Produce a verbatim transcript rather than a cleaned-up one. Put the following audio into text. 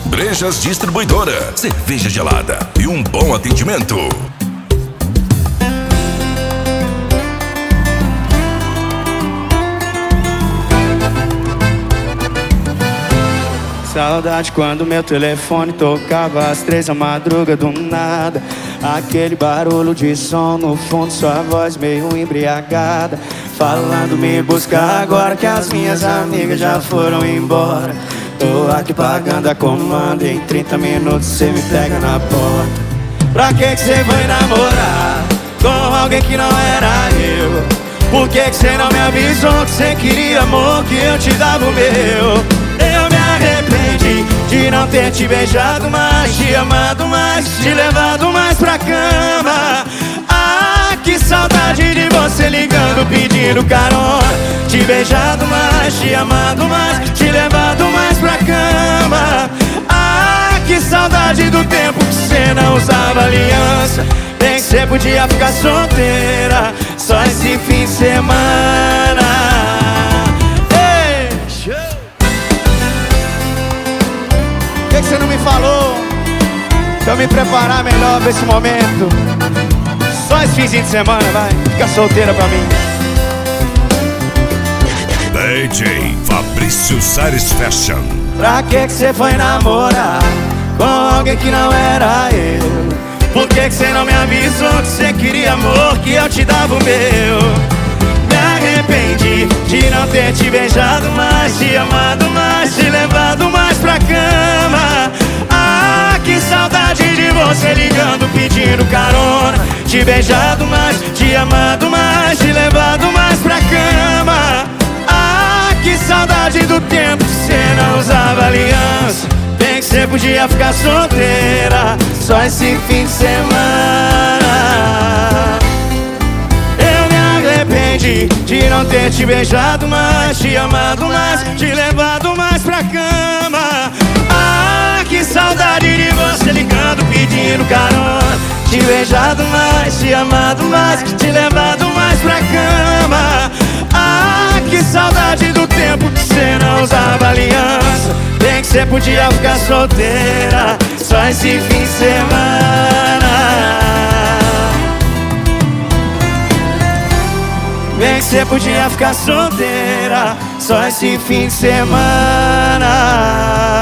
Brejas Distribuidora, cerveja gelada e um bom atendimento. Saudade quando meu telefone tocava às três da madruga do nada. Aquele barulho de som no fundo, sua voz meio embriagada, falando me buscar agora que as minhas amigas já foram embora. Tô aqui pagando a comanda, em trinta minutos cê me pega na porta. Pra que que cê foi namorar com alguém que não era eu? Por que que cê não me avisou que cê queria amor, que eu te dava o meu? Eu me arrependi de não ter te beijado mais, te amado mais, te levado mais pra cama. Ah, que saudade de você ligando, pedindo carona. Te beijado mais, te amado mais, te levado mais pra cama. Ah, que saudade do tempo que cê não usava aliança. Bem que cê podia ficar solteira só esse fim de semana. Ei, show! Por que que cê não me falou pra eu me preparar melhor pra esse momento? Só esse finzinho de semana, vai, fica solteira pra mim. D J Fabrício Sares Fashion. Pra que que cê foi namorar com alguém que não era eu? Por que que cê não me avisou que cê queria amor, que eu te dava o meu? Me arrependi de não ter te beijado mais, te amado mais, te levado mais pra cama. Ah, que saudade de você ligando, pedindo carona. Te beijado mais, te amado mais, te levado mais pra cama. Ah, que saudade do tempo que cê não usava aliança. Bem que cê podia ficar solteira só esse fim de semana. Eu me arrependi de não ter te beijado mais, te amado mais, te levado mais pra cama. Ah, que saudade de você ligando, pedindo carona. Te beijado mais, te amado mais, te levado mais pra cama. Ah, que saudade do tempo que cê não usava aliança. Bem que cê podia ficar solteira só esse fim de semana. Bem que cê podia ficar solteira só esse fim de semana.